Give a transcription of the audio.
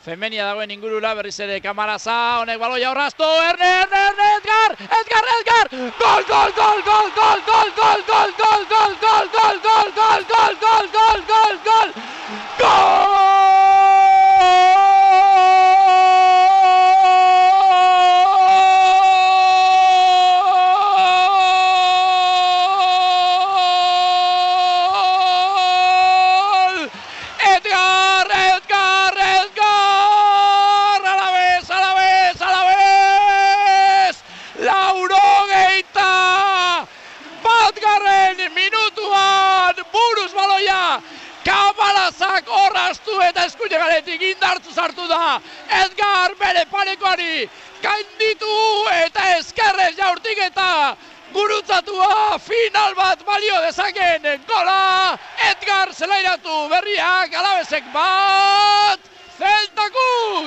Femenia dagoen ingurura berriz ere Kamaraza, honek baloia horraztu, Edgar! Gol! Kamarazak horraztu eta eskuine galetik indartu sartu da. Edgar bere parekoari gainditu eta eskerrez jaurtik eta gurutzatua final bat balio dezaken gola. Edgar zelairatu berriak, Alavesek bat, Zeltak